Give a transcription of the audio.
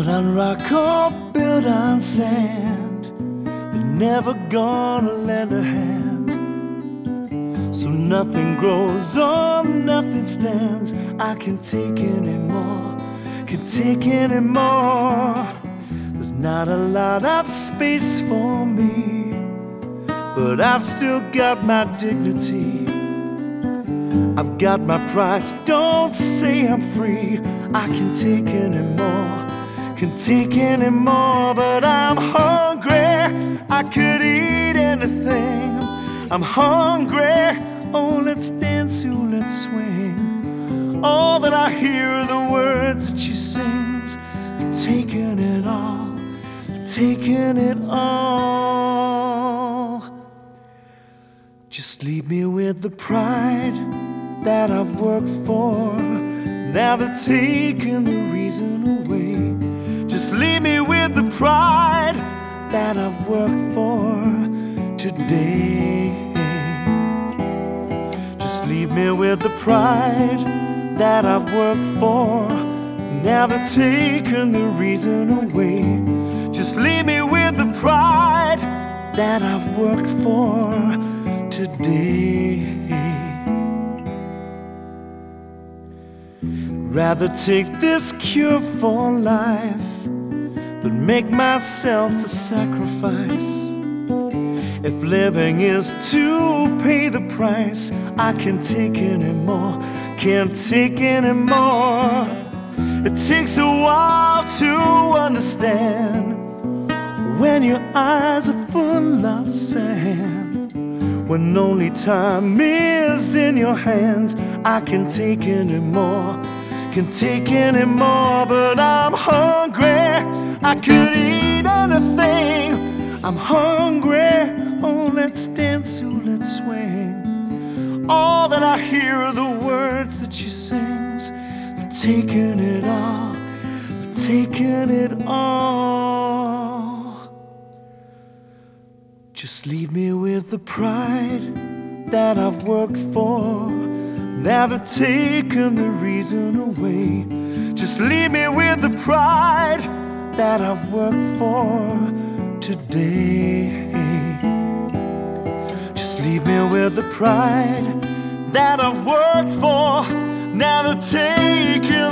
Built on rock or built on sand, they're never gonna lend a hand. So nothing grows or nothing stands. I can't take anymore, can't take anymore. There's not a lot of space for me, but I've still got my dignity. I've got my price, don't say I'm free. I can't take anymore, can't take anymore. But I'm hungry, I could eat anything. I'm hungry, oh let's dance, oh let's swing. All that I hear are the words that she sings. You're taking it all, you're taking it all. Just leave me with the pride that I've worked for. Now they're taking the reason away. Just leave me with the pride that I've worked for today. Just leave me with the pride that I've worked for. Now they're taking the reason away. Just leave me with the pride that I've worked for today. Rather take this cure for life than make myself a sacrifice. If living is to pay the price, I can't take anymore, can't take anymore. It takes a while to understand when your eyes are full of sand, when only time is in your hands. I can't take anymore, can't take anymore. But I'm hungry, I could eat anything. I'm hungry, oh let's dance, oh let's swing. All that I hear are the words that she sings. They're taking it all, they're taking it all. Just leave me with the pride that I've worked for. Now they're taking the reason away. Just leave me with the pride that I've worked for today. Just leave me with the pride that I've worked for. Now they're taking